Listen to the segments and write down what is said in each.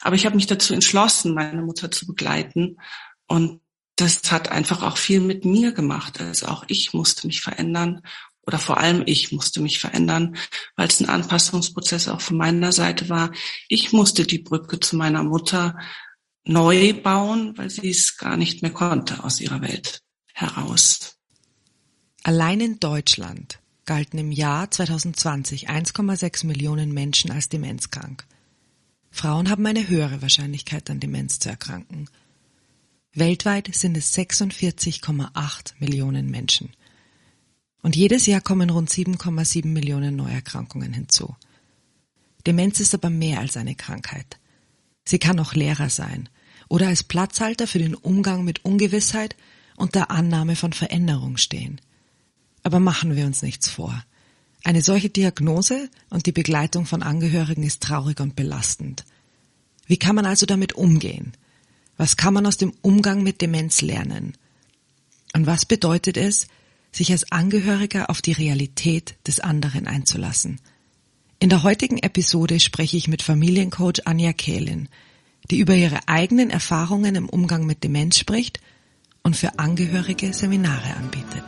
Aber ich habe mich dazu entschlossen, meine Mutter zu begleiten. Und das hat einfach auch viel mit mir gemacht. Also auch ich musste mich verändern. Oder vor allem ich musste mich verändern, weil es ein Anpassungsprozess auch von meiner Seite war. Ich musste die Brücke zu meiner Mutter neu bauen, weil sie es gar nicht mehr konnte aus ihrer Welt heraus. Allein in Deutschland galten im Jahr 2020 1,6 Millionen Menschen als demenzkrank. Frauen haben eine höhere Wahrscheinlichkeit, an Demenz zu erkranken. Weltweit sind es 46,8 Millionen Menschen. Und jedes Jahr kommen rund 7,7 Millionen Neuerkrankungen hinzu. Demenz ist aber mehr als eine Krankheit. Sie kann auch Lehrer sein oder als Platzhalter für den Umgang mit Ungewissheit und der Annahme von Veränderung stehen. Aber machen wir uns nichts vor. Eine solche Diagnose und die Begleitung von Angehörigen ist traurig und belastend. Wie kann man also damit umgehen? Was kann man aus dem Umgang mit Demenz lernen? Und was bedeutet es, sich als Angehöriger auf die Realität des anderen einzulassen? In der heutigen Episode spreche ich mit Familiencoach Anja Kählin, die über ihre eigenen Erfahrungen im Umgang mit Demenz spricht und für Angehörige Seminare anbietet.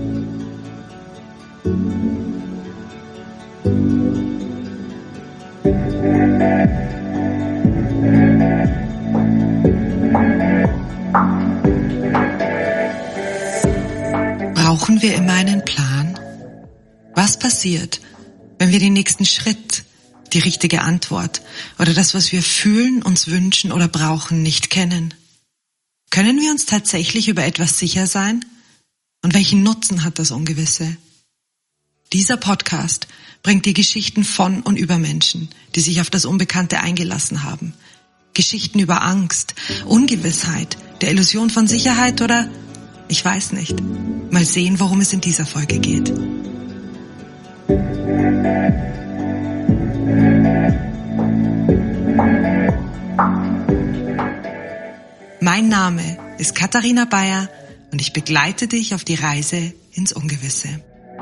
Brauchen wir immer einen Plan? Was passiert, wenn wir den nächsten Schritt, die richtige Antwort oder das, was wir fühlen, uns wünschen oder brauchen, nicht kennen? Können wir uns tatsächlich über etwas sicher sein? Und welchen Nutzen hat das Ungewisse? Dieser Podcast bringt dir Geschichten von und über Menschen, die sich auf das Unbekannte eingelassen haben. Geschichten über Angst, Ungewissheit, der Illusion von Sicherheit oder, ich weiß nicht. Mal sehen, worum es in dieser Folge geht. Mein Name ist Katharina Bayer und ich begleite dich auf die Reise ins Ungewisse.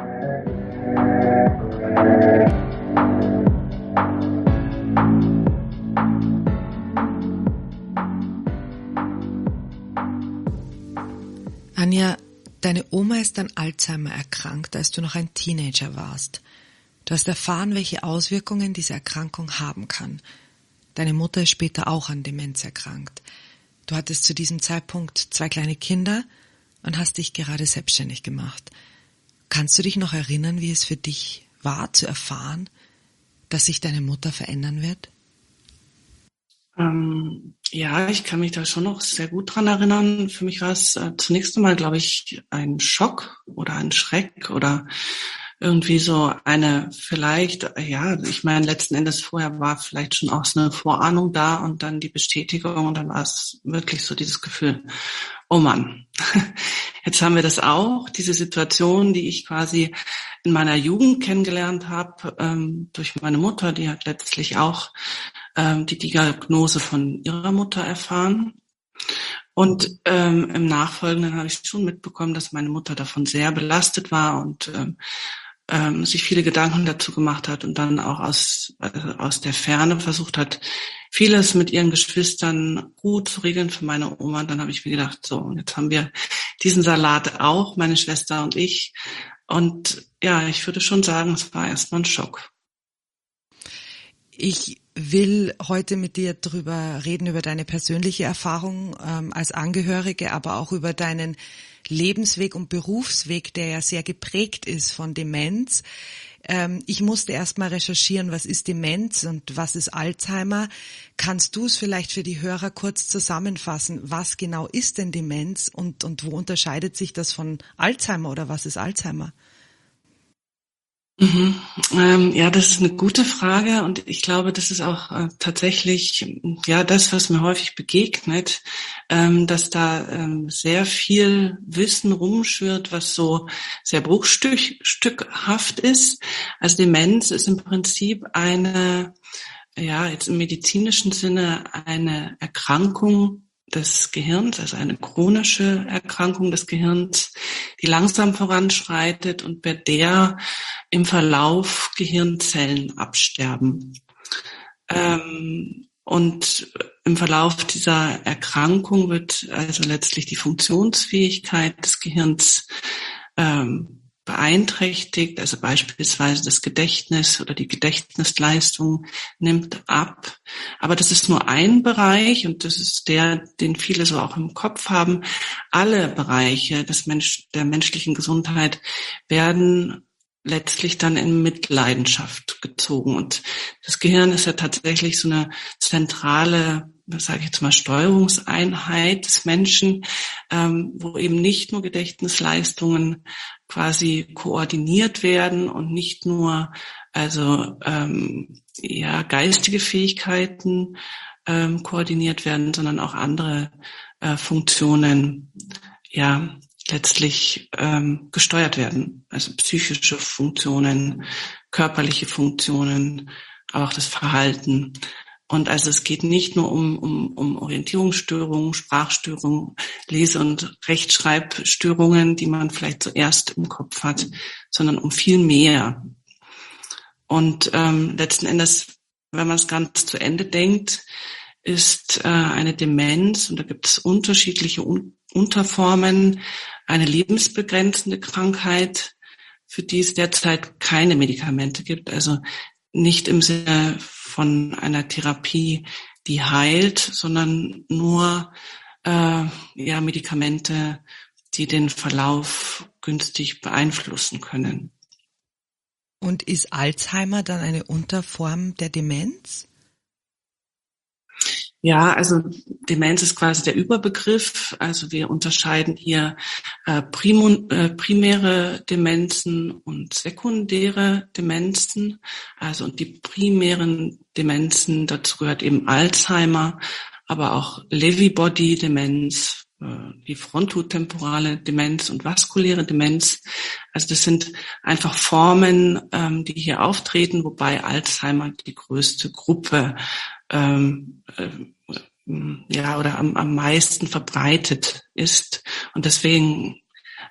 Anja, deine Oma ist an Alzheimer erkrankt, als du noch ein Teenager warst. Du hast erfahren, welche Auswirkungen diese Erkrankung haben kann. Deine Mutter ist später auch an Demenz erkrankt. Du hattest zu diesem Zeitpunkt 2 kleine Kinder und hast dich gerade selbstständig gemacht. Kannst du dich noch erinnern, wie es für dich war, zu erfahren, dass sich deine Mutter verändern wird? Ja, ich kann mich da schon noch sehr gut dran erinnern. Für mich war es zunächst einmal, glaube ich, ein Schock oder ein Schreck oder irgendwie so eine vielleicht, ja, ich meine, letzten Endes vorher war vielleicht schon auch so eine Vorahnung da und dann die Bestätigung und dann war es wirklich so dieses Gefühl, oh Mann, jetzt haben wir das auch, diese Situation, die ich quasi in meiner Jugend kennengelernt habe, durch meine Mutter, die hat letztlich auch die Diagnose von ihrer Mutter erfahren. Und im Nachfolgenden habe ich schon mitbekommen, dass meine Mutter davon sehr belastet war und sich viele Gedanken dazu gemacht hat und dann auch aus der Ferne versucht hat, vieles mit ihren Geschwistern gut zu regeln für meine Oma. Und dann habe ich mir gedacht, so, und jetzt haben wir diesen Salat auch, meine Schwester und ich. Und ja, ich würde schon sagen, es war erstmal ein Schock. Ich will heute mit dir drüber reden, über deine persönliche Erfahrung als Angehörige, aber auch über deinen Lebensweg und Berufsweg, der ja sehr geprägt ist von Demenz. Ich musste erst mal recherchieren, was ist Demenz und was ist Alzheimer. Kannst du es vielleicht für die Hörer kurz zusammenfassen? Was genau ist denn Demenz und wo unterscheidet sich das von Alzheimer oder was ist Alzheimer? Ja, das ist eine gute Frage und ich glaube, das ist auch tatsächlich ja das, was mir häufig begegnet, dass da sehr viel Wissen rumschwirrt, was so sehr bruchstückhaft ist. Also Demenz ist im Prinzip eine, ja, jetzt im medizinischen Sinne eine Erkrankung des Gehirns, also eine chronische Erkrankung des Gehirns, die langsam voranschreitet und bei der im Verlauf Gehirnzellen absterben. Und im Verlauf dieser Erkrankung wird also letztlich die Funktionsfähigkeit des Gehirns beeinträchtigt, also beispielsweise das Gedächtnis oder die Gedächtnisleistung nimmt ab. Aber das ist nur ein Bereich und das ist der, den viele so auch im Kopf haben. Alle Bereiche der menschlichen Gesundheit werden letztlich dann in Mitleidenschaft gezogen. Und das Gehirn ist ja tatsächlich so eine zentrale, was sage ich jetzt mal, Steuerungseinheit des Menschen, wo eben nicht nur Gedächtnisleistungen quasi koordiniert werden und nicht nur also geistige Fähigkeiten koordiniert werden, sondern auch andere Funktionen letztlich gesteuert werden. Also psychische Funktionen, körperliche Funktionen, aber auch das Verhalten. Und also es geht nicht nur um Orientierungsstörungen, Sprachstörungen, Lese- und Rechtschreibstörungen, die man vielleicht zuerst im Kopf hat, sondern um viel mehr. Und letzten Endes, wenn man es ganz zu Ende denkt, ist eine Demenz, und da gibt es unterschiedliche Unterformen, eine lebensbegrenzende Krankheit, für die es derzeit keine Medikamente gibt. Also nicht im Sinne von einer Therapie, die heilt, sondern nur Medikamente, die den Verlauf günstig beeinflussen können. Und ist Alzheimer dann eine Unterform der Demenz? Ja, also Demenz ist quasi der Überbegriff. Also wir unterscheiden hier primäre Demenzen und sekundäre Demenzen. Also und die primären Demenzen, dazu gehört eben Alzheimer, aber auch Lewy-Body-Demenz, die frontotemporale Demenz und vaskuläre Demenz. Also das sind einfach Formen, die hier auftreten, wobei Alzheimer die größte Gruppe oder am meisten verbreitet ist. Und deswegen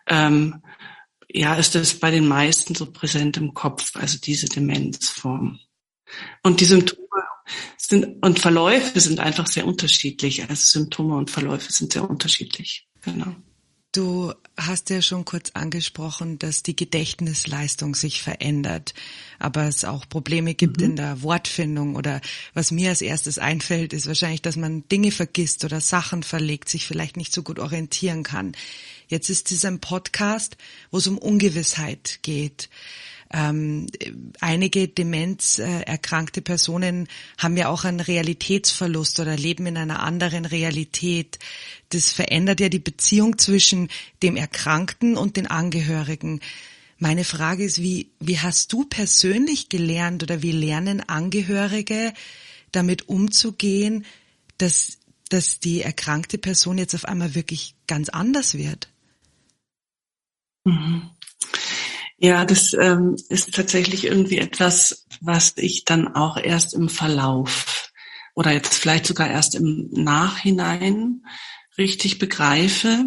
ist es bei den meisten so präsent im Kopf, also diese Demenzform. Und die Symptome und Verläufe sind einfach sehr unterschiedlich. Also Symptome und Verläufe sind sehr unterschiedlich. Genau. Du hast ja schon kurz angesprochen, dass die Gedächtnisleistung sich verändert, aber es auch Probleme gibt in der Wortfindung, oder was mir als erstes einfällt, ist wahrscheinlich, dass man Dinge vergisst oder Sachen verlegt, sich vielleicht nicht so gut orientieren kann. Jetzt ist es ein Podcast, wo es um Ungewissheit geht. Einige demenzerkrankte Personen haben ja auch einen Realitätsverlust oder leben in einer anderen Realität. Das verändert ja die Beziehung zwischen dem Erkrankten und den Angehörigen. Meine Frage ist, wie hast du persönlich gelernt oder wie lernen Angehörige damit umzugehen, dass die erkrankte Person jetzt auf einmal wirklich ganz anders wird? Mhm. Ja, das ist tatsächlich irgendwie etwas, was ich dann auch erst im Verlauf oder jetzt vielleicht sogar erst im Nachhinein richtig begreife,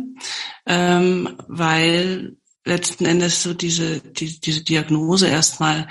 weil letzten Endes so diese Diagnose erstmal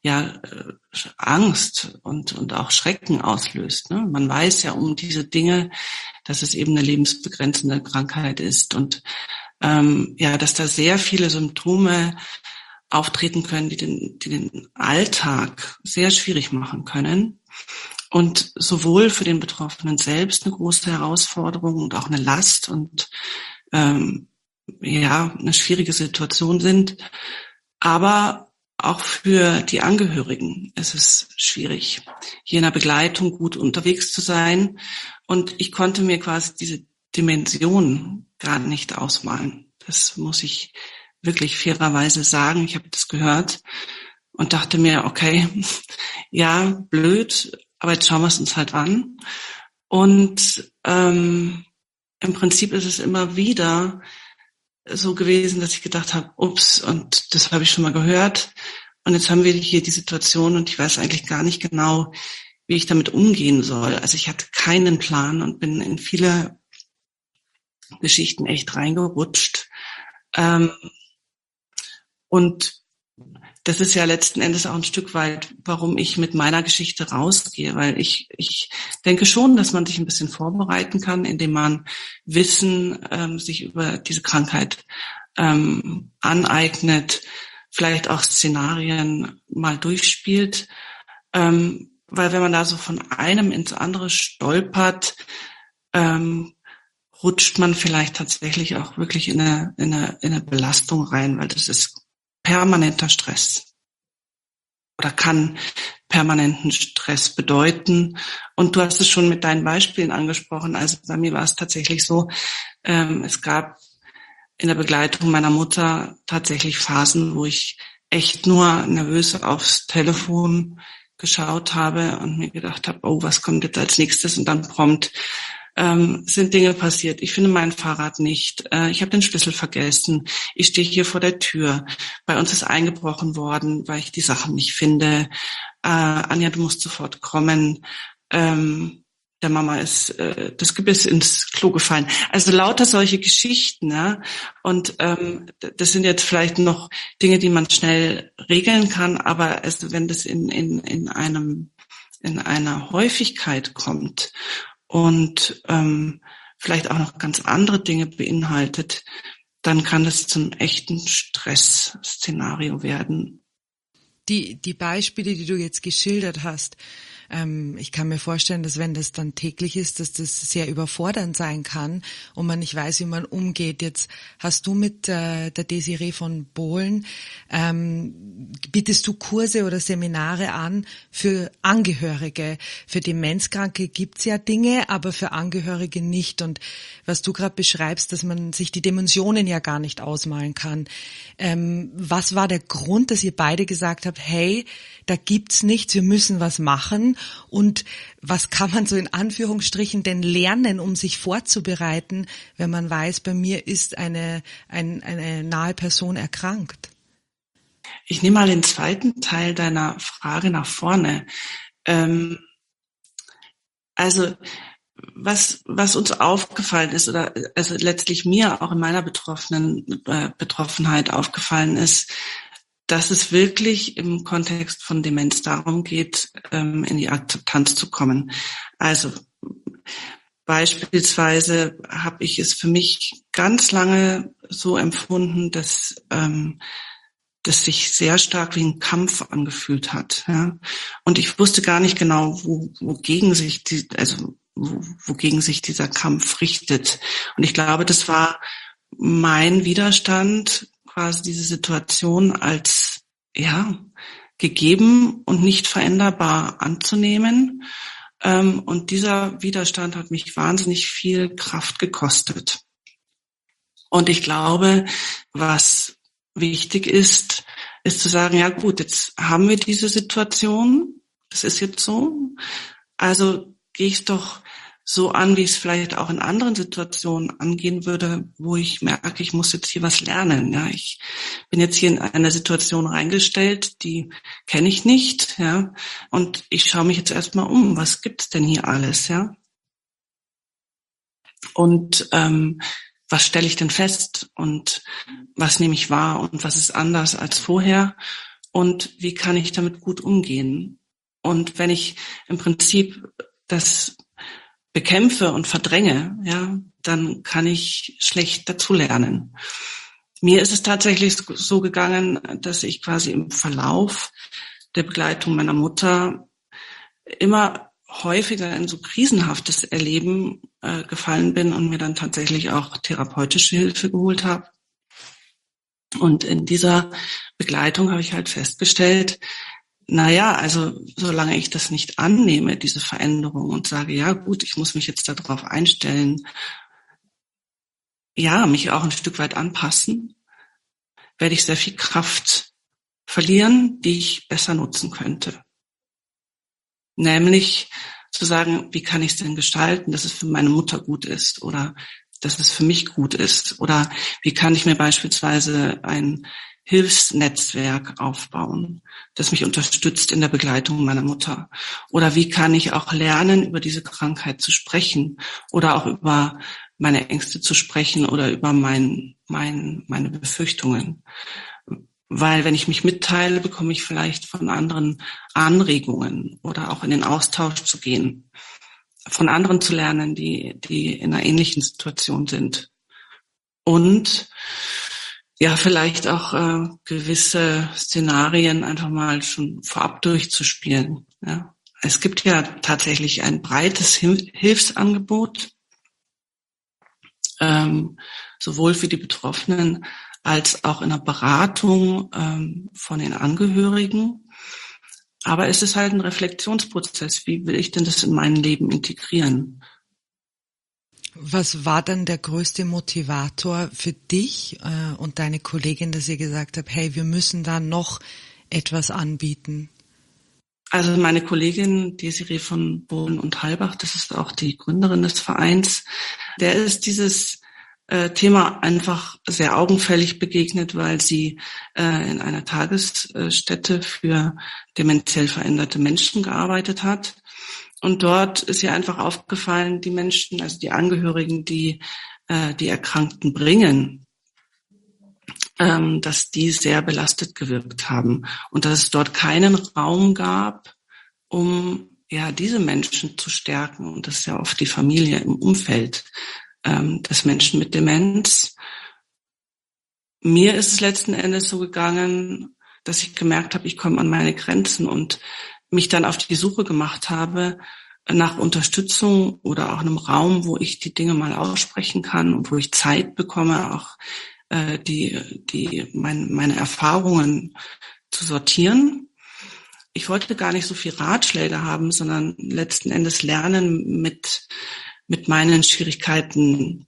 Angst und auch Schrecken auslöst. Ne? Man weiß ja um diese Dinge, dass es eben eine lebensbegrenzende Krankheit ist und dass da sehr viele Symptome auftreten können, die den Alltag sehr schwierig machen können und sowohl für den Betroffenen selbst eine große Herausforderung und auch eine Last und eine schwierige Situation sind, aber auch für die Angehörigen ist es schwierig, hier in der Begleitung gut unterwegs zu sein. Und ich konnte mir quasi diese Dimension gar nicht ausmalen. Das muss ich wirklich fairerweise sagen. Ich habe das gehört und dachte mir, okay, ja, blöd, aber jetzt schauen wir es uns halt an. Und im Prinzip ist es immer wieder so gewesen, dass ich gedacht habe, ups, und das habe ich schon mal gehört. Und jetzt haben wir hier die Situation und ich weiß eigentlich gar nicht genau, wie ich damit umgehen soll. Also ich hatte keinen Plan und bin in viele Geschichten echt reingerutscht. Und das ist ja letzten Endes auch ein Stück weit, warum ich mit meiner Geschichte rausgehe, weil ich denke schon, dass man sich ein bisschen vorbereiten kann, indem man Wissen sich über diese Krankheit aneignet, vielleicht auch Szenarien mal durchspielt, weil wenn man da so von einem ins andere stolpert, rutscht man vielleicht tatsächlich auch wirklich in eine Belastung rein, weil das ist permanenter Stress oder kann permanenten Stress bedeuten. Und du hast es schon mit deinen Beispielen angesprochen. Also bei mir war es tatsächlich so, es gab in der Begleitung meiner Mutter tatsächlich Phasen, wo ich echt nur nervös aufs Telefon geschaut habe und mir gedacht habe, oh, was kommt jetzt als nächstes? Und dann prompt sind Dinge passiert. Ich finde mein Fahrrad nicht. Ich habe den Schlüssel vergessen. Ich stehe hier vor der Tür. Bei uns ist eingebrochen worden, weil ich die Sachen nicht finde. Anja, du musst sofort kommen. Der Mama ist das Gebiss ins Klo gefallen. Also lauter solche Geschichten. Ja? Und das sind jetzt vielleicht noch Dinge, die man schnell regeln kann. Aber wenn das in einer Häufigkeit kommt und vielleicht auch noch ganz andere Dinge beinhaltet, dann kann das zum echten Stressszenario werden. Die Beispiele, die du jetzt geschildert hast, ich kann mir vorstellen, dass wenn das dann täglich ist, dass das sehr überfordernd sein kann und man nicht weiß, wie man umgeht. Jetzt hast du mit der Desiree von Bohlen, bietest du Kurse oder Seminare an für Angehörige. Für Demenzkranke gibt's ja Dinge, aber für Angehörige nicht. Und was du gerade beschreibst, dass man sich die Dimensionen ja gar nicht ausmalen kann. Was war der Grund, dass ihr beide gesagt habt, hey, da gibt's nichts, wir müssen was machen? Und was kann man so in Anführungsstrichen denn lernen, um sich vorzubereiten, wenn man weiß, bei mir ist eine nahe Person erkrankt? Ich nehme mal den zweiten Teil deiner Frage nach vorne. Also was uns aufgefallen ist oder also letztlich mir auch in meiner Betroffenheit aufgefallen ist, dass es wirklich im Kontext von Demenz darum geht, in die Akzeptanz zu kommen. Also beispielsweise habe ich es für mich ganz lange so empfunden, dass das sich sehr stark wie ein Kampf angefühlt hat. Ja? Und ich wusste gar nicht genau, wogegen sich dieser Kampf richtet. Und ich glaube, das war mein Widerstand, quasi diese Situation als gegeben und nicht veränderbar anzunehmen. Und dieser Widerstand hat mich wahnsinnig viel Kraft gekostet. Und ich glaube, was wichtig ist zu sagen, ja gut, jetzt haben wir diese Situation, das ist jetzt so, also gehe ich es doch so an, wie ich es vielleicht auch in anderen Situationen angehen würde, wo ich merke, ich muss jetzt hier was lernen. Ja, ich bin jetzt hier in eine Situation reingestellt, die kenne ich nicht. Ja, und ich schaue mich jetzt erstmal um. Was gibt's denn hier alles? Ja, und was stelle ich denn fest? Und was nehme ich wahr? Und was ist anders als vorher? Und wie kann ich damit gut umgehen? Und wenn ich im Prinzip das bekämpfe und verdränge, ja, dann kann ich schlecht dazulernen. Mir ist es tatsächlich so gegangen, dass ich quasi im Verlauf der Begleitung meiner Mutter immer häufiger in so krisenhaftes Erleben gefallen bin und mir dann tatsächlich auch therapeutische Hilfe geholt habe. Und in dieser Begleitung habe ich halt festgestellt, also solange ich das nicht annehme, diese Veränderung und sage, ja gut, ich muss mich jetzt darauf einstellen, ja, mich auch ein Stück weit anpassen, werde ich sehr viel Kraft verlieren, die ich besser nutzen könnte. Nämlich zu sagen, wie kann ich es denn gestalten, dass es für meine Mutter gut ist oder dass es für mich gut ist oder wie kann ich mir beispielsweise ein Hilfsnetzwerk aufbauen, das mich unterstützt in der Begleitung meiner Mutter. Oder wie kann ich auch lernen, über diese Krankheit zu sprechen oder auch über meine Ängste zu sprechen oder über meine Befürchtungen. Weil wenn ich mich mitteile, bekomme ich vielleicht von anderen Anregungen oder auch in den Austausch zu gehen, von anderen zu lernen, die in einer ähnlichen Situation sind. Und ja, vielleicht auch gewisse Szenarien einfach mal schon vorab durchzuspielen. Ja. Es gibt ja tatsächlich ein breites Hilfsangebot, sowohl für die Betroffenen als auch in der Beratung von den Angehörigen. Aber es ist halt ein Reflexionsprozess. Wie will ich denn das in mein Leben integrieren? Was war dann der größte Motivator für dich und deine Kollegin, dass ihr gesagt habt, hey, wir müssen da noch etwas anbieten? Also meine Kollegin Desiree von Bohlen und Halbach, das ist auch die Gründerin des Vereins, der ist dieses Thema einfach sehr augenfällig begegnet, weil sie in einer Tagesstätte für dementiell veränderte Menschen gearbeitet hat. Und dort ist ihr einfach aufgefallen, die Menschen, also die Angehörigen, die die Erkrankten bringen, dass die sehr belastet gewirkt haben und dass es dort keinen Raum gab, um ja diese Menschen zu stärken. Und das ist ja oft die Familie im Umfeld des Menschen mit Demenz. Mir ist es letzten Endes so gegangen, dass ich gemerkt habe, ich komme an meine Grenzen und mich dann auf die Suche gemacht habe nach Unterstützung oder auch einem Raum, wo ich die Dinge mal aussprechen kann und wo ich Zeit bekomme, auch meine Erfahrungen zu sortieren. Ich wollte gar nicht so viel Ratschläge haben, sondern letzten Endes lernen, mit meinen Schwierigkeiten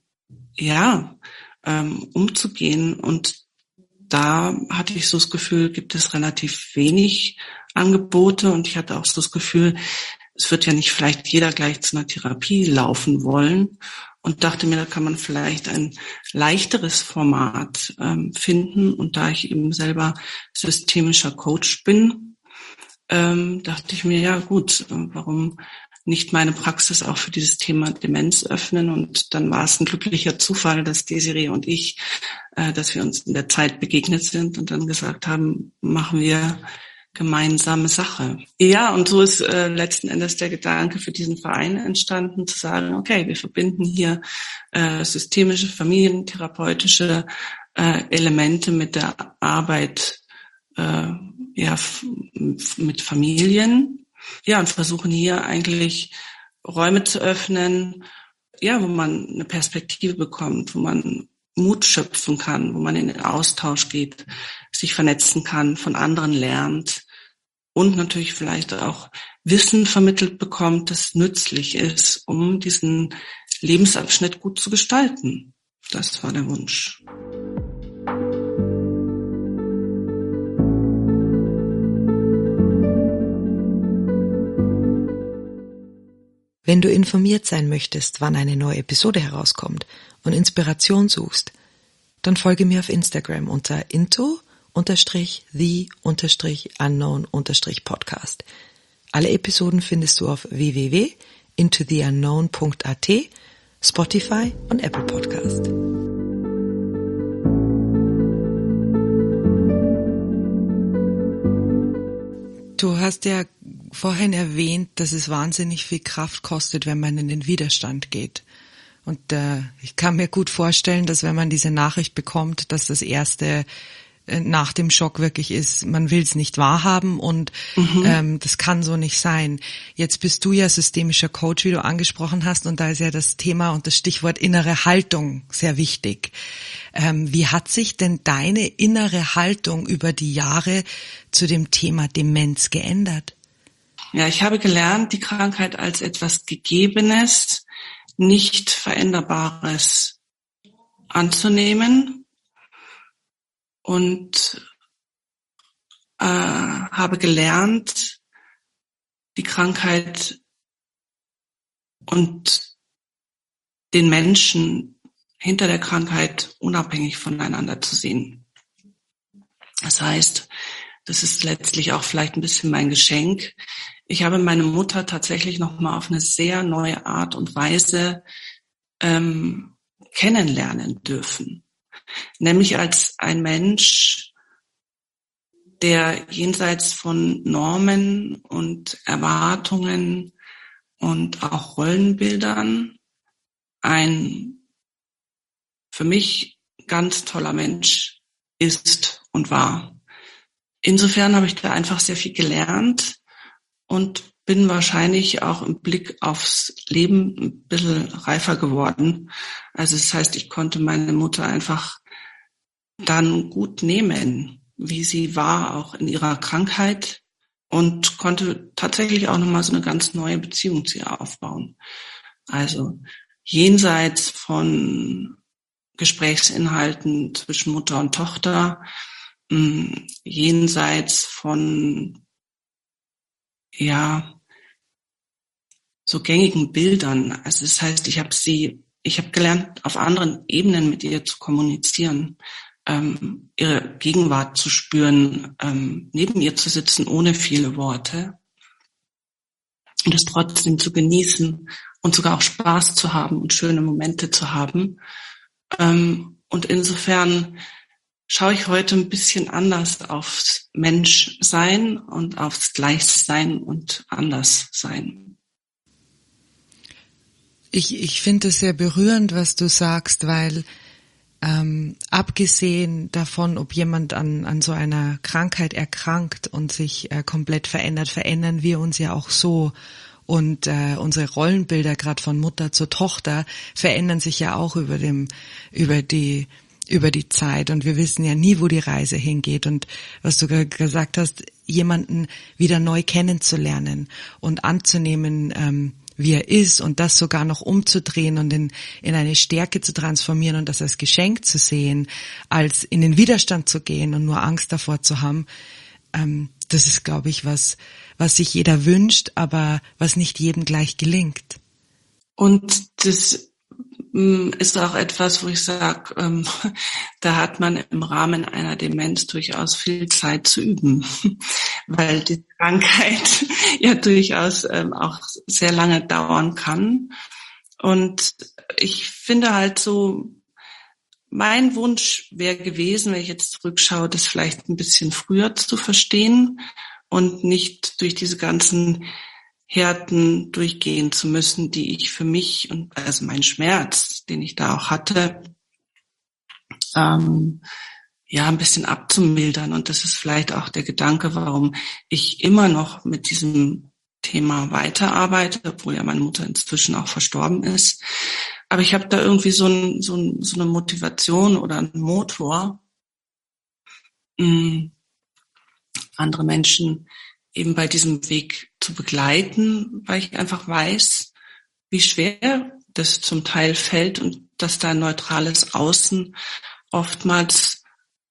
umzugehen. Und da hatte ich so das Gefühl, gibt es relativ wenig Angebote und ich hatte auch so das Gefühl, es wird ja nicht vielleicht jeder gleich zu einer Therapie laufen wollen und dachte mir, da kann man vielleicht ein leichteres Format finden. Und da ich eben selber systemischer Coach bin, dachte ich mir, ja gut, warum nicht meine Praxis auch für dieses Thema Demenz öffnen? Und dann war es ein glücklicher Zufall, dass Desiree und ich, dass wir uns in der Zeit begegnet sind und dann gesagt haben, machen wir gemeinsame Sache. Ja, und so ist letzten Endes der Gedanke für diesen Verein entstanden, zu sagen, okay, wir verbinden hier systemische, familientherapeutische Elemente mit der Arbeit mit Familien. Ja, und versuchen hier eigentlich Räume zu öffnen, ja, wo man eine Perspektive bekommt, wo man Mut schöpfen kann, wo man in den Austausch geht, sich vernetzen kann, von anderen lernt und natürlich vielleicht auch Wissen vermittelt bekommt, das nützlich ist, um diesen Lebensabschnitt gut zu gestalten. Das war der Wunsch. Wenn du informiert sein möchtest, wann eine neue Episode herauskommt und Inspiration suchst, dann folge mir auf Instagram unter into_the_unknown_podcast. Alle Episoden findest du auf www.intotheunknown.at, Spotify und Apple Podcast. Du hast ja vorhin erwähnt, dass es wahnsinnig viel Kraft kostet, wenn man in den Widerstand geht. Und ich kann mir gut vorstellen, dass wenn man diese Nachricht bekommt, dass das Erste nach dem Schock wirklich ist, man will es nicht wahrhaben und das kann so nicht sein. Jetzt bist du ja systemischer Coach, wie du angesprochen hast, und da ist ja das Thema und das Stichwort innere Haltung sehr wichtig. Wie hat sich denn deine innere Haltung über die Jahre zu dem Thema Demenz geändert? Ja, ich habe gelernt, die Krankheit als etwas Gegebenes, nicht Veränderbares anzunehmen und habe gelernt, die Krankheit und den Menschen hinter der Krankheit unabhängig voneinander zu sehen. Das heißt, das ist letztlich auch vielleicht ein bisschen mein Geschenk. Ich habe meine Mutter tatsächlich nochmal auf eine sehr neue Art und Weise kennenlernen dürfen. Nämlich als ein Mensch, der jenseits von Normen und Erwartungen und auch Rollenbildern ein für mich ganz toller Mensch ist und war. Insofern habe ich da einfach sehr viel gelernt und bin wahrscheinlich auch im Blick aufs Leben ein bisschen reifer geworden. Also das heißt, ich konnte meine Mutter einfach dann gut nehmen, wie sie war, auch in ihrer Krankheit, und konnte tatsächlich auch nochmal so eine ganz neue Beziehung zu ihr aufbauen. Also jenseits von Gesprächsinhalten zwischen Mutter und Tochter, jenseits von, ja, so gängigen Bildern. Also das heißt, ich habe gelernt, auf anderen Ebenen mit ihr zu kommunizieren, ihre Gegenwart zu spüren, neben ihr zu sitzen ohne viele Worte und es trotzdem zu genießen und sogar auch Spaß zu haben und schöne Momente zu haben. Und insofern schaue ich heute ein bisschen anders aufs Menschsein und aufs Gleichsein und Anderssein. Ich finde es sehr berührend, was du sagst, weil abgesehen davon, ob jemand an so einer Krankheit erkrankt und sich komplett verändert, verändern wir uns ja auch so. Und unsere Rollenbilder, gerade von Mutter zur Tochter, verändern sich ja auch über die Zeit. Und wir wissen ja nie, wo die Reise hingeht. Und was du gesagt hast, jemanden wieder neu kennenzulernen und anzunehmen, wie er ist, und das sogar noch umzudrehen und in eine Stärke zu transformieren und das als Geschenk zu sehen, als in den Widerstand zu gehen und nur Angst davor zu haben, das ist, glaube ich, was sich jeder wünscht, aber was nicht jedem gleich gelingt. Und das ist auch etwas, wo ich sage, da hat man im Rahmen einer Demenz durchaus viel Zeit zu üben, weil die Krankheit ja durchaus auch sehr lange dauern kann. Und ich finde halt so, mein Wunsch wäre gewesen, wenn ich jetzt zurückschaue, das vielleicht ein bisschen früher zu verstehen und nicht durch diese ganzen Härten durchgehen zu müssen, die ich für mich und also mein Schmerz, den ich da auch hatte, ein bisschen abzumildern. Und das ist vielleicht auch der Gedanke, warum ich immer noch mit diesem Thema weiterarbeite, obwohl ja meine Mutter inzwischen auch verstorben ist. Aber ich habe da irgendwie so eine Motivation oder einen Motor, andere Menschen eben bei diesem Weg zu begleiten, weil ich einfach weiß, wie schwer das zum Teil fällt und dass da ein neutrales Außen oftmals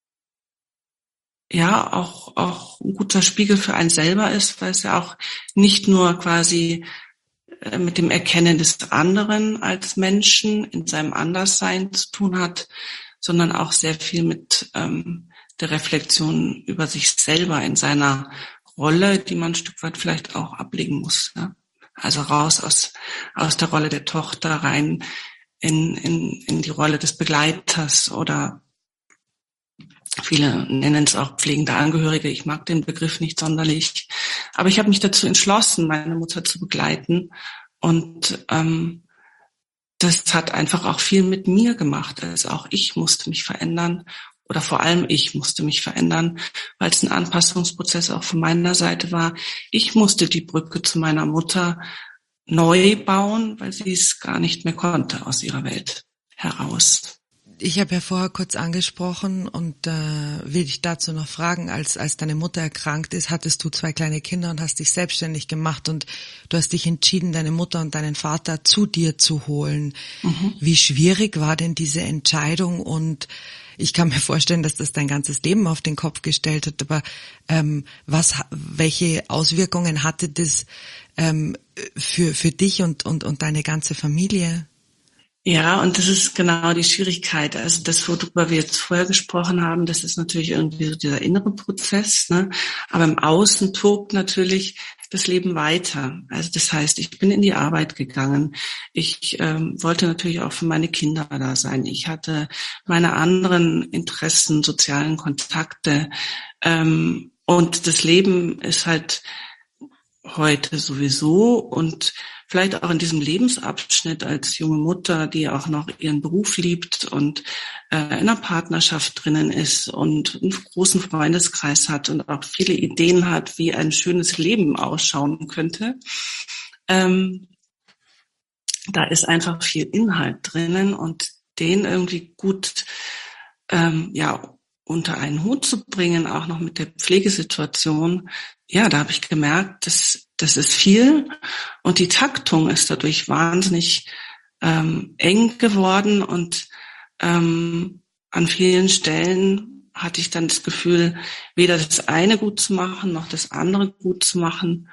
ja auch ein guter Spiegel für einen selber ist, weil es ja auch nicht nur quasi mit dem Erkennen des anderen als Menschen in seinem Anderssein zu tun hat, sondern auch sehr viel mit der Reflexion über sich selber in seiner Rolle, die man ein Stück weit vielleicht auch ablegen muss. Ja? Also raus aus der Rolle der Tochter rein in die Rolle des Begleiters oder viele nennen es auch pflegende Angehörige. Ich mag den Begriff nicht sonderlich. Aber ich habe mich dazu entschlossen, meine Mutter zu begleiten. Und das hat einfach auch viel mit mir gemacht. Also auch ich musste mich verändern. Oder vor allem ich musste mich verändern, weil es ein Anpassungsprozess auch von meiner Seite war. Ich musste die Brücke zu meiner Mutter neu bauen, weil sie es gar nicht mehr konnte aus ihrer Welt heraus. Ich habe ja vorher kurz angesprochen und will dich dazu noch fragen, als deine Mutter erkrankt ist, hattest du 2 kleine Kinder und hast dich selbstständig gemacht und du hast dich entschieden, deine Mutter und deinen Vater zu dir zu holen. Mhm. Wie schwierig war denn diese Entscheidung? Und ich kann mir vorstellen, dass das dein ganzes Leben auf den Kopf gestellt hat, aber welche Auswirkungen hatte das für dich und deine ganze Familie? Ja, und das ist genau die Schwierigkeit. Also das, worüber wir jetzt vorher gesprochen haben, das ist natürlich irgendwie so dieser innere Prozess, ne? Aber im Außen tobt natürlich das Leben weiter. Also das heißt, ich bin in die Arbeit gegangen. Ich wollte natürlich auch für meine Kinder da sein. Ich hatte meine anderen Interessen, sozialen Kontakte. Und das Leben ist halt heute sowieso und vielleicht auch in diesem Lebensabschnitt als junge Mutter, die auch noch ihren Beruf liebt und in einer Partnerschaft drinnen ist und einen großen Freundeskreis hat und auch viele Ideen hat, wie ein schönes Leben ausschauen könnte. Da ist einfach viel Inhalt drinnen und den irgendwie gut unter einen Hut zu bringen, auch noch mit der Pflegesituation, ja, da habe ich gemerkt, das ist viel und die Taktung ist dadurch wahnsinnig eng geworden und an vielen Stellen hatte ich dann das Gefühl, weder das eine gut zu machen, noch das andere gut zu machen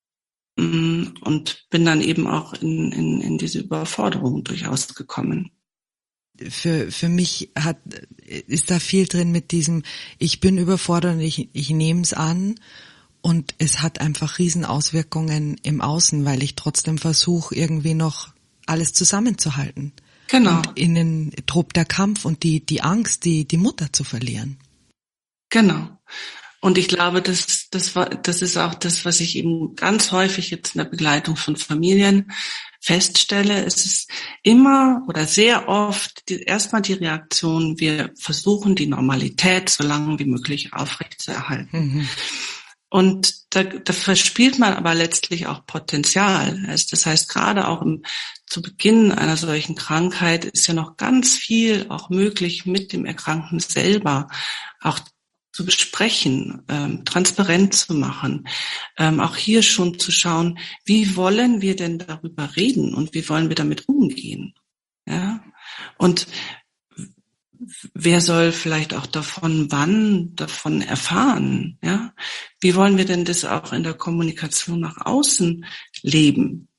und bin dann eben auch in diese Überforderung durchaus gekommen. Für mich ist da viel drin mit diesem, ich bin überfordert und ich nehme es an und es hat einfach Riesenauswirkungen im Außen, weil ich trotzdem versuche, irgendwie noch alles zusammenzuhalten. Genau. Und innen tobt der Kampf und die Angst, die Mutter zu verlieren. Genau. Und ich glaube, das ist auch das, was ich eben ganz häufig jetzt in der Begleitung von Familien feststelle. Es ist immer oder sehr oft erstmal die Reaktion, wir versuchen die Normalität so lange wie möglich aufrechtzuerhalten. Mhm. Und da verspielt man aber letztlich auch Potenzial. Das heißt, gerade auch zu Beginn einer solchen Krankheit ist ja noch ganz viel auch möglich mit dem Erkrankten selber, auch zu besprechen, transparent zu machen, auch hier schon zu schauen, wie wollen wir denn darüber reden und wie wollen wir damit umgehen? Ja? Und wer soll vielleicht auch davon erfahren? Ja? Wie wollen wir denn das auch in der Kommunikation nach außen leben?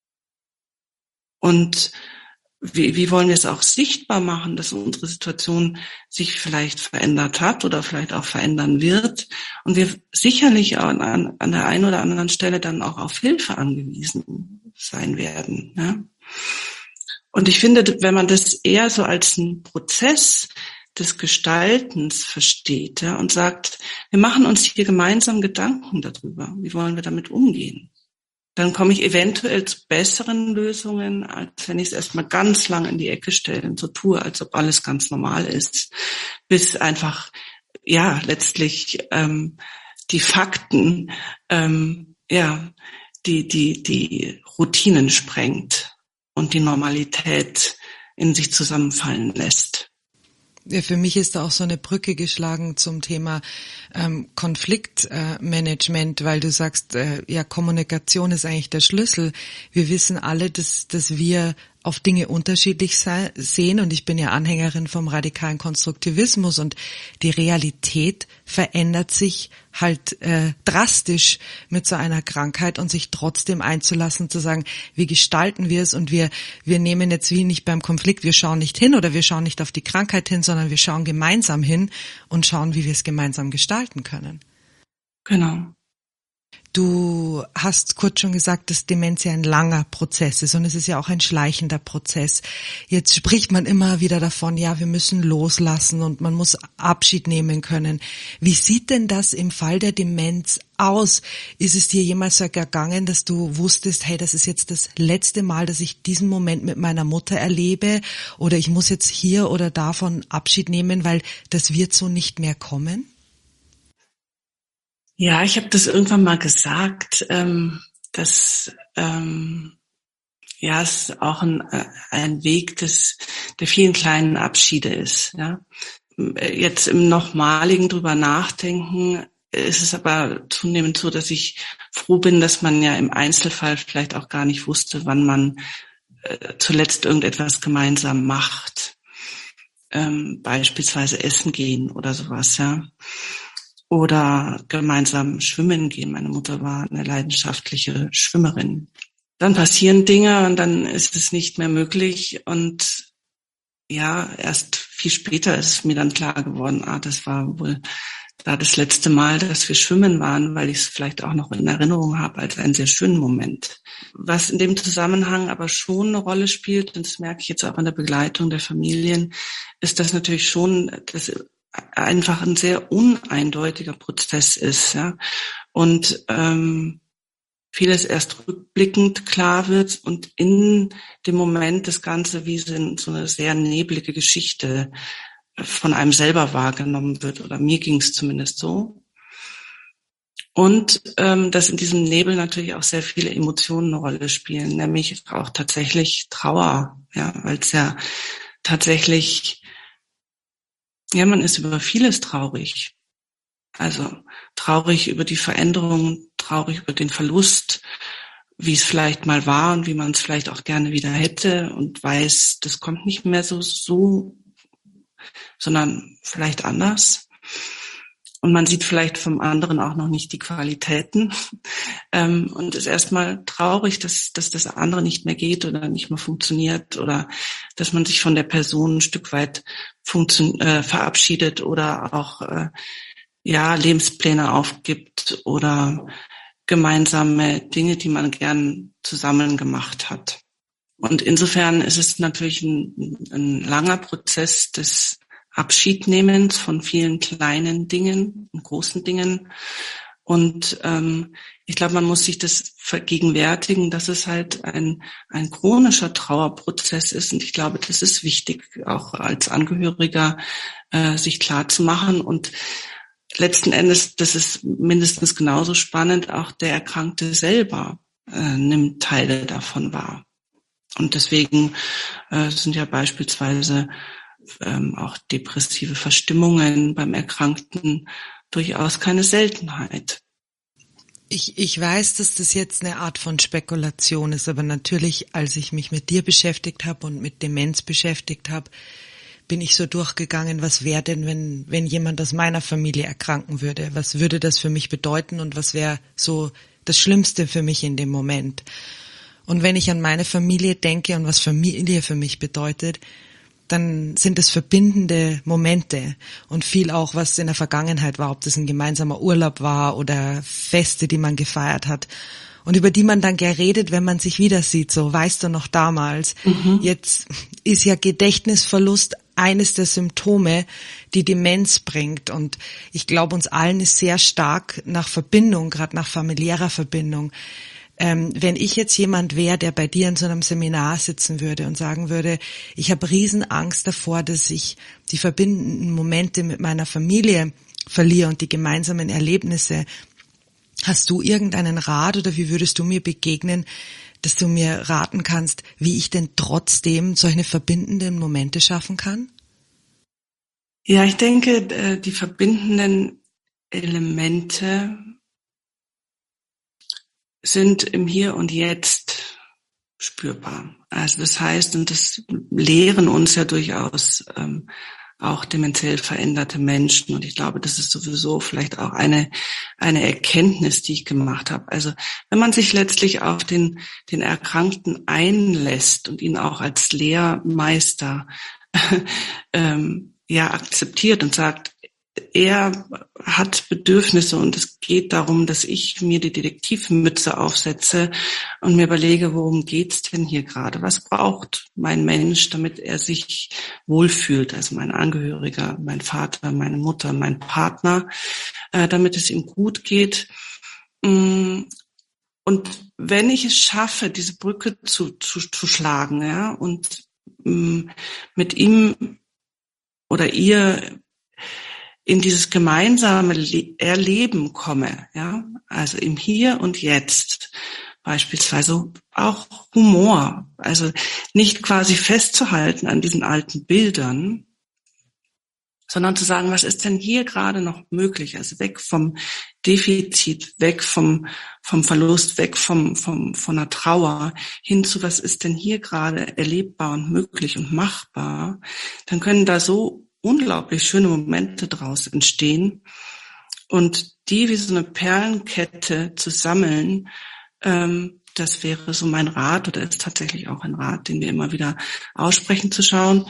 Und wie wollen wir es auch sichtbar machen, dass unsere Situation sich vielleicht verändert hat oder vielleicht auch verändern wird und wir sicherlich an der einen oder anderen Stelle dann auch auf Hilfe angewiesen sein werden. Ja? Und ich finde, wenn man das eher so als einen Prozess des Gestaltens versteht, ja, und sagt, wir machen uns hier gemeinsam Gedanken darüber, wie wollen wir damit umgehen, dann komme ich eventuell zu besseren Lösungen, als wenn ich es erstmal ganz lang in die Ecke stelle und so tue, als ob alles ganz normal ist, bis einfach, ja, letztlich die Fakten, die Routinen sprengt und die Normalität in sich zusammenfallen lässt. Ja, für mich ist da auch so eine Brücke geschlagen zum Thema Konfliktmanagement, weil du sagst, Kommunikation ist eigentlich der Schlüssel. Wir wissen alle, dass wir auf Dinge unterschiedlich sehen und ich bin ja Anhängerin vom radikalen Konstruktivismus und die Realität verändert sich halt drastisch mit so einer Krankheit und sich trotzdem einzulassen, zu sagen, wie gestalten wir es und wir nehmen jetzt wie nicht beim Konflikt, wir schauen nicht hin oder wir schauen nicht auf die Krankheit hin, sondern wir schauen gemeinsam hin und schauen, wie wir es gemeinsam gestalten können. Genau. Du hast kurz schon gesagt, dass Demenz ja ein langer Prozess ist und es ist ja auch ein schleichender Prozess. Jetzt spricht man immer wieder davon, ja, wir müssen loslassen und man muss Abschied nehmen können. Wie sieht denn das im Fall der Demenz aus? Ist es dir jemals so gegangen, dass du wusstest, hey, das ist jetzt das letzte Mal, dass ich diesen Moment mit meiner Mutter erlebe oder ich muss jetzt hier oder davon Abschied nehmen, weil das wird so nicht mehr kommen? Ja, ich habe das irgendwann mal gesagt, dass es auch ein Weg der vielen kleinen Abschiede ist. Ja, jetzt im nochmaligen drüber nachdenken ist es aber zunehmend so, dass ich froh bin, dass man ja im Einzelfall vielleicht auch gar nicht wusste, wann man zuletzt irgendetwas gemeinsam macht, beispielsweise essen gehen oder sowas, ja. Oder gemeinsam schwimmen gehen. Meine Mutter war eine leidenschaftliche Schwimmerin. Dann passieren Dinge und dann ist es nicht mehr möglich. Und ja, erst viel später ist es mir dann klar geworden, das war wohl da das letzte Mal, dass wir schwimmen waren, weil ich es vielleicht auch noch in Erinnerung habe als einen sehr schönen Moment. Was in dem Zusammenhang aber schon eine Rolle spielt, und das merke ich jetzt auch in der Begleitung der Familien, ist das natürlich schon, dass einfach ein sehr uneindeutiger Prozess ist, ja. Und vieles erst rückblickend klar wird und in dem Moment das Ganze wie so eine sehr neblige Geschichte von einem selber wahrgenommen wird. Oder mir ging es zumindest so. Und dass in diesem Nebel natürlich auch sehr viele Emotionen eine Rolle spielen, nämlich auch tatsächlich Trauer, ja, weil es ja tatsächlich, ja, man ist über vieles traurig. Also traurig über die Veränderung, traurig über den Verlust, wie es vielleicht mal war und wie man es vielleicht auch gerne wieder hätte und weiß, das kommt nicht mehr so, sondern vielleicht anders. Und man sieht vielleicht vom anderen auch noch nicht die Qualitäten und ist erstmal traurig, dass das andere nicht mehr geht oder nicht mehr funktioniert oder dass man sich von der Person ein Stück weit verabschiedet oder auch Lebenspläne aufgibt oder gemeinsame Dinge, die man gern zusammen gemacht hat. Und insofern ist es natürlich ein langer Prozess des Abschiednehmens von vielen kleinen Dingen und großen Dingen. Und ich glaube, man muss sich das vergegenwärtigen, dass es halt ein chronischer Trauerprozess ist. Und ich glaube, das ist wichtig, auch als Angehöriger sich klar zu machen. Und letzten Endes, das ist mindestens genauso spannend, auch der Erkrankte selber nimmt Teile davon wahr. Und deswegen sind ja beispielsweise auch depressive Verstimmungen beim Erkrankten durchaus keine Seltenheit. Ich weiß, dass das jetzt eine Art von Spekulation ist, aber natürlich, als ich mich mit dir beschäftigt habe und mit Demenz beschäftigt habe, bin ich so durchgegangen, was wäre denn, wenn jemand aus meiner Familie erkranken würde? Was würde das für mich bedeuten und was wäre so das Schlimmste für mich in dem Moment? Und wenn ich an meine Familie denke und was Familie für mich bedeutet, dann sind es verbindende Momente und viel auch, was in der Vergangenheit war, ob das ein gemeinsamer Urlaub war oder Feste, die man gefeiert hat und über die man dann geredet, wenn man sich wieder sieht, so, weißt du noch damals. Jetzt ist ja Gedächtnisverlust eines der Symptome, die Demenz bringt und ich glaube, uns allen ist sehr stark nach Verbindung, gerade nach familiärer Verbindung. Wenn ich jetzt jemand wäre, der bei dir in so einem Seminar sitzen würde und sagen würde, ich habe Riesenangst davor, dass ich die verbindenden Momente mit meiner Familie verliere und die gemeinsamen Erlebnisse. Hast du irgendeinen Rat oder wie würdest du mir begegnen, dass du mir raten kannst, wie ich denn trotzdem solche verbindenden Momente schaffen kann? Ja, ich denke, die verbindenden Elemente sind im Hier und Jetzt spürbar. Also das heißt, und das lehren uns ja durchaus auch dementiell veränderte Menschen. Und ich glaube, das ist sowieso vielleicht auch eine Erkenntnis, die ich gemacht habe. Also wenn man sich letztlich auf den Erkrankten einlässt und ihn auch als Lehrmeister akzeptiert und sagt, er hat Bedürfnisse und es geht darum, dass ich mir die Detektivmütze aufsetze und mir überlege, worum geht's denn hier gerade? Was braucht mein Mensch, damit er sich wohlfühlt? Also mein Angehöriger, mein Vater, meine Mutter, mein Partner, damit es ihm gut geht. Und wenn ich es schaffe, diese Brücke zu schlagen, ja, und mit ihm oder ihr in dieses gemeinsame Erleben komme, ja, also im Hier und Jetzt, beispielsweise auch Humor, also nicht quasi festzuhalten an diesen alten Bildern, sondern zu sagen, was ist denn hier gerade noch möglich, also weg vom Defizit, weg vom Verlust, weg von einer Trauer, hin zu was ist denn hier gerade erlebbar und möglich und machbar, dann können da so unglaublich schöne Momente draus entstehen und die wie so eine Perlenkette zu sammeln, das wäre so mein Rat oder ist tatsächlich auch ein Rat, den wir immer wieder aussprechen, zu schauen,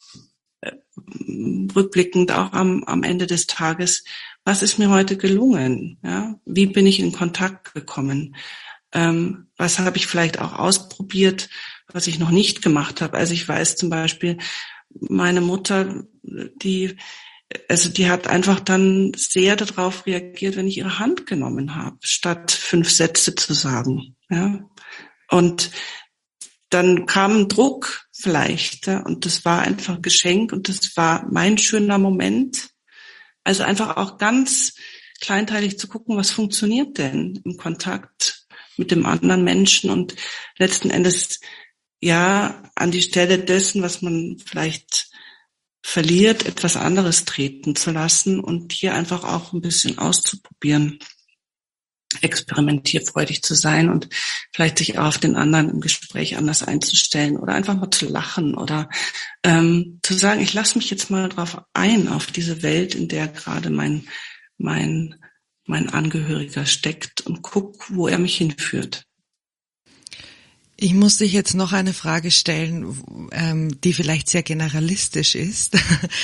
rückblickend auch am Ende des Tages, was ist mir heute gelungen? Ja? Wie bin ich in Kontakt gekommen? Was habe ich vielleicht auch ausprobiert, was ich noch nicht gemacht habe? Also ich weiß zum Beispiel, meine Mutter, die also die hat einfach dann sehr darauf reagiert, wenn ich ihre Hand genommen habe, statt 5 Sätze zu sagen. Ja. Und dann kam ein Druck vielleicht, ja, und das war einfach ein Geschenk und das war mein schöner Moment. Also einfach auch ganz kleinteilig zu gucken, was funktioniert denn im Kontakt mit dem anderen Menschen und letzten Endes ja an die Stelle dessen, was man vielleicht verliert, etwas anderes treten zu lassen und hier einfach auch ein bisschen auszuprobieren, experimentierfreudig zu sein und vielleicht sich auch auf den anderen im Gespräch anders einzustellen oder einfach mal zu lachen oder zu sagen, ich lasse mich jetzt mal drauf ein, auf diese Welt, in der gerade mein Angehöriger steckt und guck, wo er mich hinführt. Ich muss dich jetzt noch eine Frage stellen, die vielleicht sehr generalistisch ist.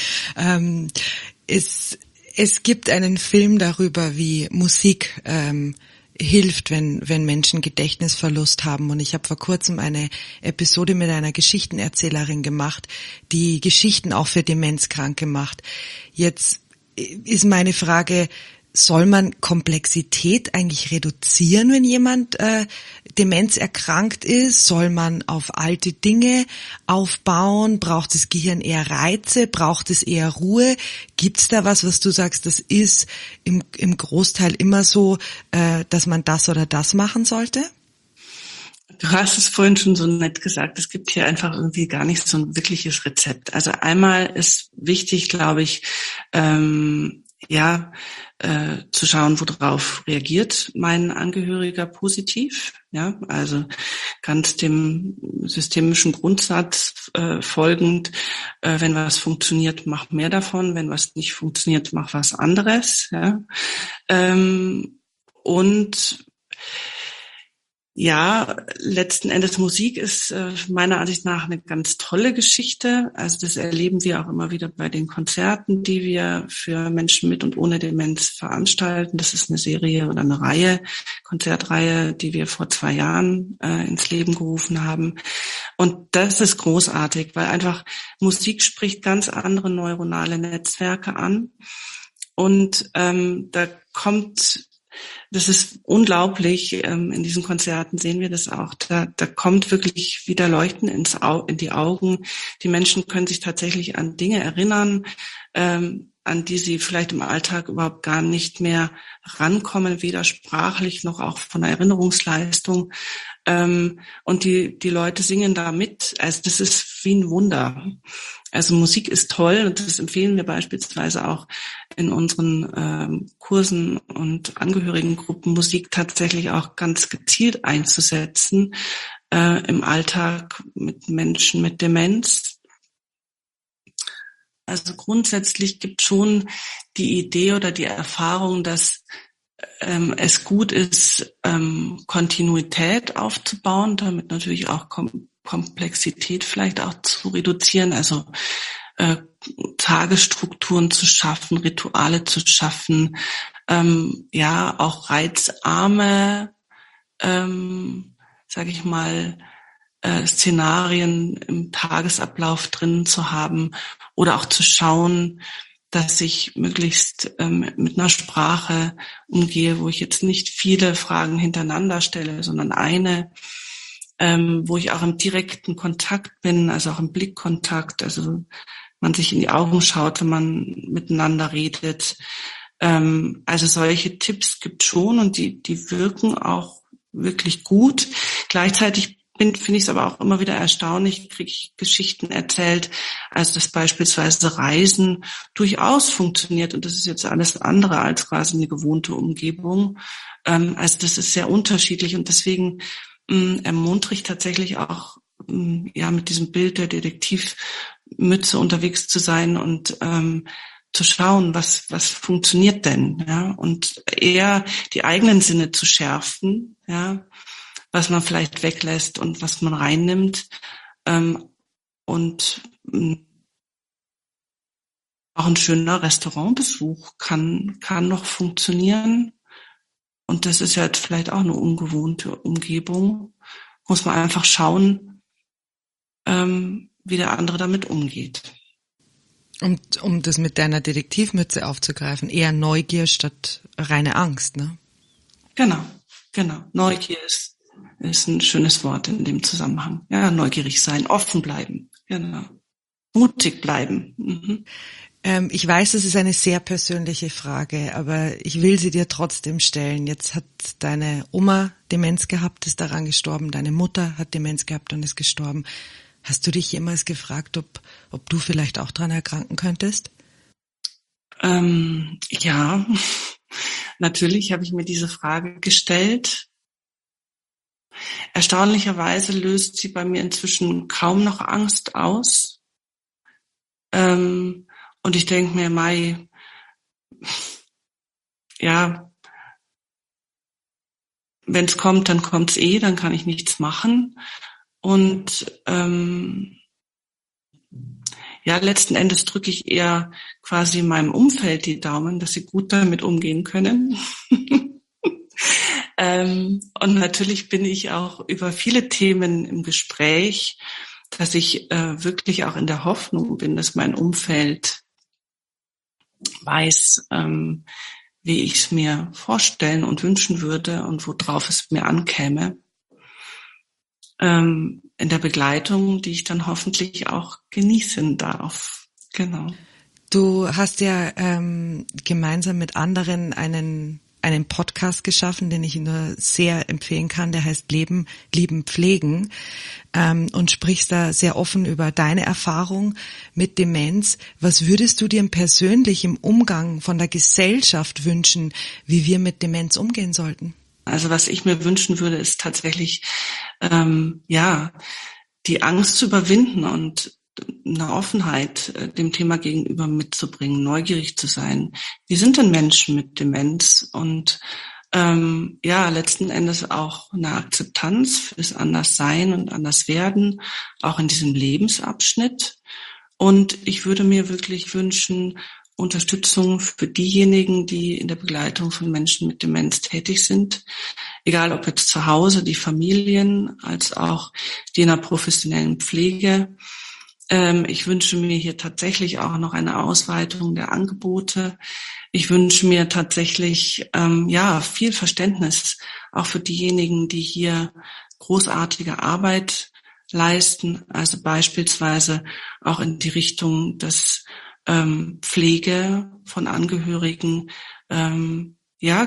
Es gibt einen Film darüber, wie Musik hilft, wenn Menschen Gedächtnisverlust haben. Und ich habe vor kurzem eine Episode mit einer Geschichtenerzählerin gemacht, die Geschichten auch für Demenzkranke macht. Jetzt ist meine Frage, soll man Komplexität eigentlich reduzieren, wenn jemand demenzerkrankt ist? Soll man auf alte Dinge aufbauen? Braucht das Gehirn eher Reize? Braucht es eher Ruhe? Gibt's da was du sagst, das ist im Großteil immer so, dass man das oder das machen sollte? Du hast es vorhin schon so nett gesagt, es gibt hier einfach irgendwie gar nicht so ein wirkliches Rezept. Also einmal ist wichtig, glaube ich, zu schauen, worauf reagiert mein Angehöriger positiv. Ja, also ganz dem systemischen Grundsatz folgend, wenn was funktioniert, mach mehr davon, wenn was nicht funktioniert, mach was anderes. Ja, und ja, letzten Endes Musik ist meiner Ansicht nach eine ganz tolle Geschichte. Also das erleben wir auch immer wieder bei den Konzerten, die wir für Menschen mit und ohne Demenz veranstalten. Das ist eine Serie oder eine Reihe, Konzertreihe, die wir vor 2 Jahren ins Leben gerufen haben. Und das ist großartig, weil einfach Musik spricht ganz andere neuronale Netzwerke an. Und das ist unglaublich. In diesen Konzerten sehen wir das auch. Da kommt wirklich wieder Leuchten in die Augen. Die Menschen können sich tatsächlich an Dinge erinnern, an die sie vielleicht im Alltag überhaupt gar nicht mehr rankommen, weder sprachlich noch auch von der Erinnerungsleistung. Und die Leute singen da mit. Also das ist wie ein Wunder. Also Musik ist toll und das empfehlen wir beispielsweise auch in unseren Kursen und Angehörigengruppen, Musik tatsächlich auch ganz gezielt einzusetzen im Alltag mit Menschen mit Demenz. Also grundsätzlich gibt schon die Idee oder die Erfahrung, dass es gut ist, Kontinuität aufzubauen, damit natürlich auch Komplexität vielleicht auch zu reduzieren, also Tagesstrukturen zu schaffen, Rituale zu schaffen, auch reizarme, sage ich mal, Szenarien im Tagesablauf drin zu haben oder auch zu schauen, dass ich möglichst mit einer Sprache umgehe, wo ich jetzt nicht viele Fragen hintereinander stelle, sondern eine, wo ich auch im direkten Kontakt bin, also auch im Blickkontakt, also man sich in die Augen schaut, wenn man miteinander redet. Also solche Tipps gibt schon und die wirken auch wirklich gut. Gleichzeitig finde ich es aber auch immer wieder erstaunlich, kriege ich Geschichten erzählt, also dass beispielsweise Reisen durchaus funktioniert und das ist jetzt alles andere als quasi eine gewohnte Umgebung. Also das ist sehr unterschiedlich und deswegen ermuntere ich tatsächlich auch, mit diesem Bild der Detektivmütze unterwegs zu sein und zu schauen, was funktioniert denn, ja, und eher die eigenen Sinne zu schärfen, ja, was man vielleicht weglässt und was man reinnimmt, und auch ein schöner Restaurantbesuch kann noch funktionieren. Und das ist ja jetzt vielleicht auch eine ungewohnte Umgebung. Muss man einfach schauen, wie der andere damit umgeht. Um das mit deiner Detektivmütze aufzugreifen, eher Neugier statt reine Angst, ne? Genau. Neugier ist ein schönes Wort in dem Zusammenhang. Ja, neugierig sein, offen bleiben. Genau. Mutig bleiben. Mhm. Ich weiß, es ist eine sehr persönliche Frage, aber ich will sie dir trotzdem stellen. Jetzt hat deine Oma Demenz gehabt, ist daran gestorben. Deine Mutter hat Demenz gehabt und ist gestorben. Hast du dich jemals gefragt, ob du vielleicht auch dran erkranken könntest? Ja, natürlich habe ich mir diese Frage gestellt. Erstaunlicherweise löst sie bei mir inzwischen kaum noch Angst aus. Und ich denke mir, Mai, ja, wenn es kommt, dann kommt's dann kann ich nichts machen. Und ja, letzten Endes drücke ich eher quasi meinem Umfeld die Daumen, dass sie gut damit umgehen können. Und natürlich bin ich auch über viele Themen im Gespräch, dass ich wirklich auch in der Hoffnung bin, dass mein Umfeld weiß, wie ich es mir vorstellen und wünschen würde und worauf es mir ankäme. In der Begleitung, die ich dann hoffentlich auch genießen darf. Genau. Du hast ja gemeinsam mit anderen einen Podcast geschaffen, den ich nur sehr empfehlen kann, der heißt Leben, Lieben, Pflegen, und sprichst da sehr offen über deine Erfahrung mit Demenz. Was würdest du dir persönlich im Umgang von der Gesellschaft wünschen, wie wir mit Demenz umgehen sollten? Also was ich mir wünschen würde, ist tatsächlich, ja, die Angst zu überwinden und eine Offenheit dem Thema gegenüber mitzubringen, neugierig zu sein. Wie sind denn Menschen mit Demenz? Und ja, letzten Endes auch eine Akzeptanz fürs Anderssein und Anderswerden, auch in diesem Lebensabschnitt. Und ich würde mir wirklich wünschen, Unterstützung für diejenigen, die in der Begleitung von Menschen mit Demenz tätig sind, egal ob jetzt zu Hause, die Familien, als auch die in der professionellen Pflege. Ich wünsche mir hier tatsächlich auch noch eine Ausweitung der Angebote. Ich wünsche mir tatsächlich ja viel Verständnis auch für diejenigen, die hier großartige Arbeit leisten, also beispielsweise auch in die Richtung des Pflege von Angehörigen ja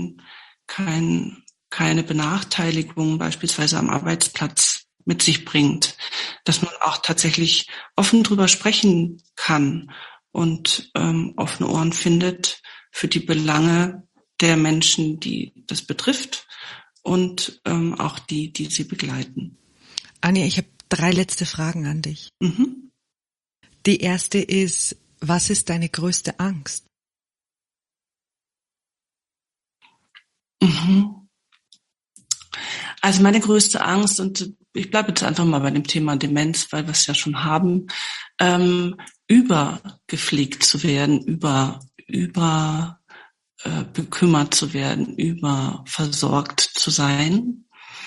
keine Benachteiligung beispielsweise am Arbeitsplatz mit sich bringt, dass man auch tatsächlich offen drüber sprechen kann und offene Ohren findet für die Belange der Menschen, die das betrifft und auch die sie begleiten. Anja, ich habe 3 letzte Fragen an dich. Mhm. Die erste ist, was ist deine größte Angst? Mhm. Also meine größte Angst, und ich bleibe jetzt einfach mal bei dem Thema Demenz, weil wir es ja schon haben, übergepflegt zu werden, bekümmert zu werden, überversorgt zu sein.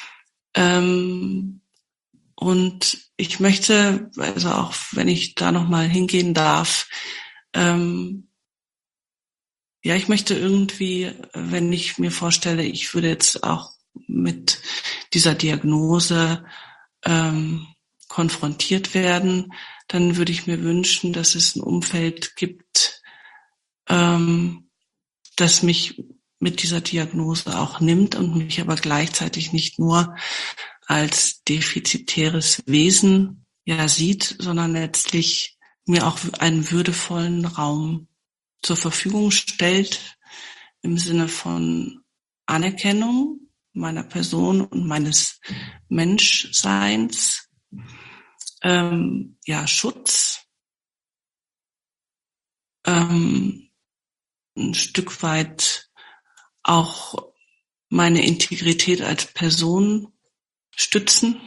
Und ich möchte, also auch wenn ich da nochmal hingehen darf, ja, ich möchte irgendwie, wenn ich mir vorstelle, ich würde jetzt auch mit dieser Diagnose konfrontiert werden, dann würde ich mir wünschen, dass es ein Umfeld gibt, das mich mit dieser Diagnose auch nimmt und mich aber gleichzeitig nicht nur als defizitäres Wesen ja sieht, sondern letztlich mir auch einen würdevollen Raum zur Verfügung stellt im Sinne von Anerkennung meiner Person und meines Menschseins, ja, Schutz, ein Stück weit auch meine Integrität als Person stützen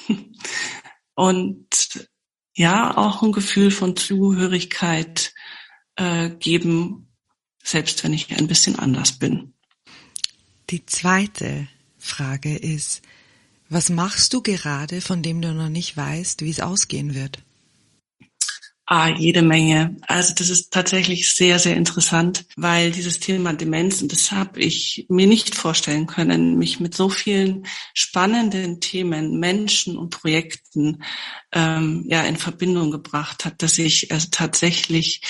und ja, auch ein Gefühl von Zugehörigkeit geben, selbst wenn ich ein bisschen anders bin. Die zweite Frage ist, was machst du gerade, von dem du noch nicht weißt, wie es ausgehen wird? Jede Menge. Also das ist tatsächlich sehr, sehr interessant, weil dieses Thema Demenz, und das habe ich mir nicht vorstellen können, mich mit so vielen spannenden Themen, Menschen und Projekten in Verbindung gebracht hat, dass ich tatsächlich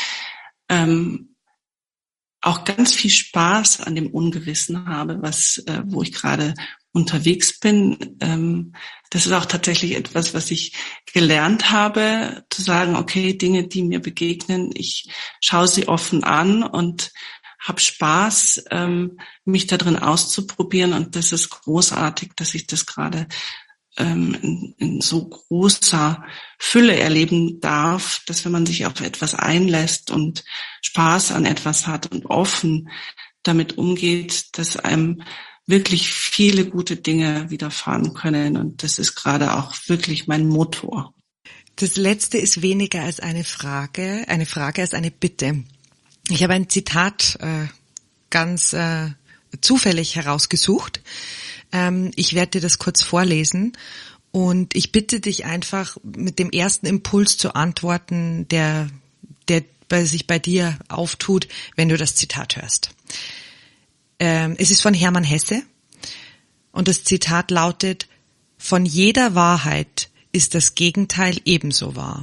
auch ganz viel Spaß an dem Ungewissen habe, wo ich gerade unterwegs bin. Das ist auch tatsächlich etwas, was ich gelernt habe, zu sagen, okay, Dinge, die mir begegnen, ich schaue sie offen an und habe Spaß, mich da drin auszuprobieren. Und das ist großartig, dass ich das gerade in so großer Fülle erleben darf, dass wenn man sich auf etwas einlässt und Spaß an etwas hat und offen damit umgeht, dass einem wirklich viele gute Dinge widerfahren können. Und das ist gerade auch wirklich mein Motor. Das Letzte ist weniger als eine Frage als eine Bitte. Ich habe ein Zitat ganz zufällig herausgesucht. Ich werde dir das kurz vorlesen und ich bitte dich einfach mit dem ersten Impuls zu antworten, der sich bei dir auftut, wenn du das Zitat hörst. Es ist von Hermann Hesse und das Zitat lautet: Von jeder Wahrheit ist das Gegenteil ebenso wahr.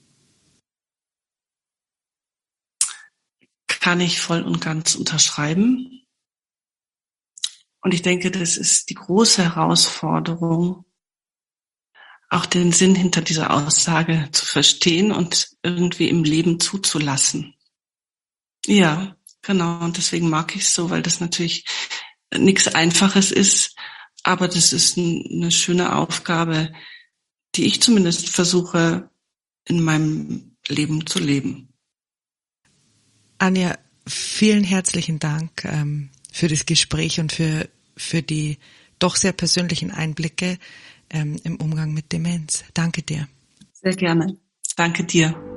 Kann ich voll und ganz unterschreiben. Und ich denke, das ist die große Herausforderung, auch den Sinn hinter dieser Aussage zu verstehen und irgendwie im Leben zuzulassen. Ja, genau. Und deswegen mag ich es so, weil das natürlich nichts Einfaches ist, aber das ist eine schöne Aufgabe, die ich zumindest versuche, in meinem Leben zu leben. Anja, vielen herzlichen Dank für das Gespräch und für die doch sehr persönlichen Einblicke im Umgang mit Demenz. Danke dir. Sehr gerne. Danke dir.